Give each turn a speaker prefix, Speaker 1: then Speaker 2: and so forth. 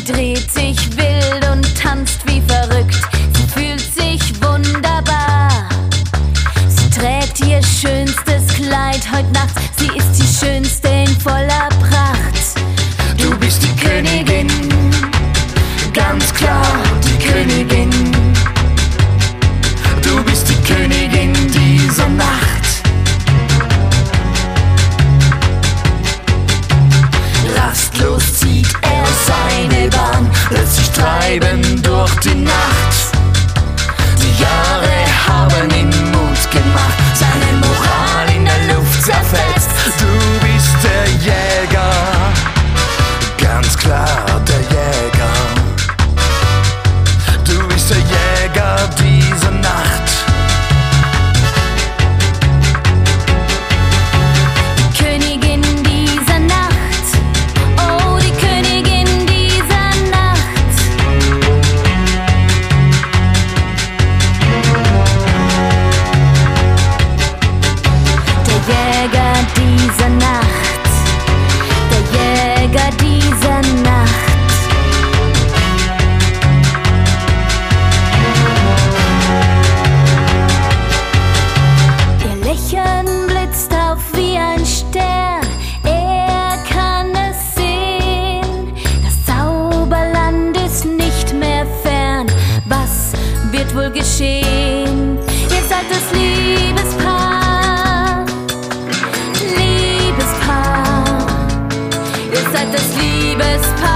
Speaker 1: dreht sich wild und tanzt wie verrückt. Sie fühlt sich wunderbar. Sie trägt ihr schönstes Kleid heut Nacht. Sie ist die Schönste in voller Pracht.
Speaker 2: Du bist die Königin, ganz klar die Königin. Du bist die Königin dieser Nacht. Rastlos zieht er seine Bahn, lässt sich treiben durch die Nacht. Die Jahre haben ihm Mut gemacht, seine Moral in der Luft zerfetzt. Du bist der Jäger, ganz klar der Jäger. Du bist der Jäger dieser Nacht.
Speaker 1: Die Königin dieser Nacht. Oh, die Königin dieser Nacht. Der Jäger dieser Nacht. Der Jäger dieser Nacht. Ihr Lächeln blitzt auf wie ein Stern. Er kann es sehen. Das Zauberland ist nicht mehr fern. Was wird wohl geschehen? Ihr seid das Liebespaar. Liebespaar. Ihr seid das Liebespaar.